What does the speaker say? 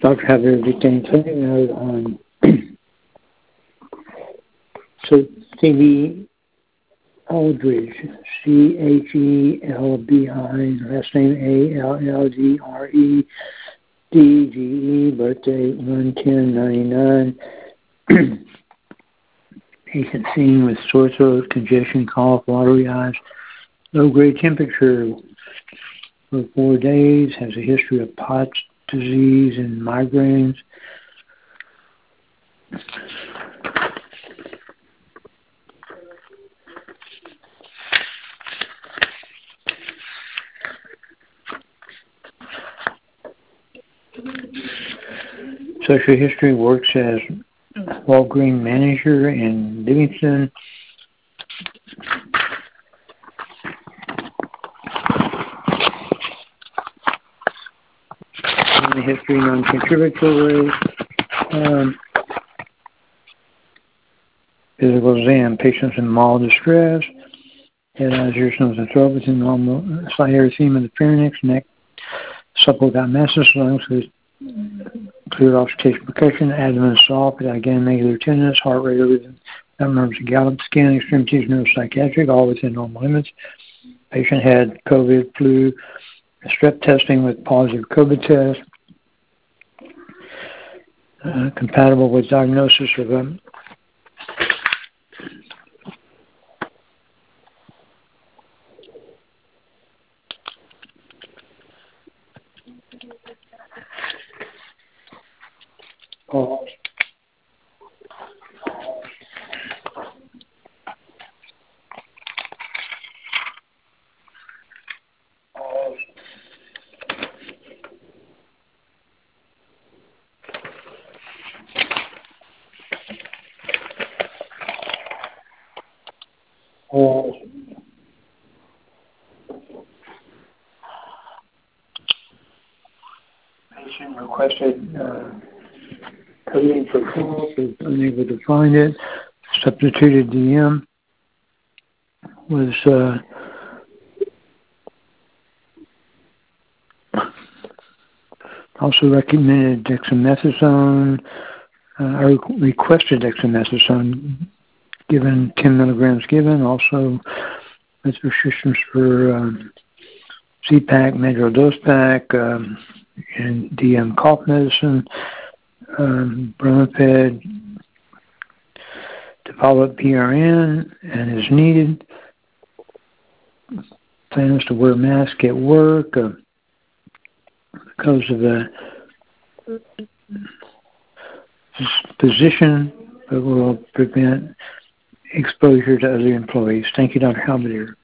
Dr. Javier Vitani on so C.B. Aldridge, Chelbi, last name Allgredege, birthday 1/10/99. Patient seen with sore throat, congestion, cough, watery eyes, low-grade temperature for 4 days, has a history of POTS disease and migraines. Social history, works as Walgreens manager in Livingston. Family history, non-contributory. Physical exam, patients in mild distress. Head, eyes, ears, nose, and throat with normal slight erythema of the pharynx, neck, supple without masses, lungs with clear auscultation percussion, abdomen soft without again regular tenderness, heart rate without murmurs and gallop, skin, extremities, neuropsychiatric, all within normal limits. Patient had COVID, flu, strep testing with positive COVID test, compatible with diagnosis of patient requested coding for cough, was unable to find it, substituted DM, was also recommended dexamethasone, requested dexamethasone, given 10 milligrams given, also with restrictions for CPAC, Medrol dose pack, and DM cough medicine, Bronafed to follow up PRN and is needed. Plans to wear mask at work because of the position, but will prevent exposure to other employees. Thank you, Dr. Halberdier.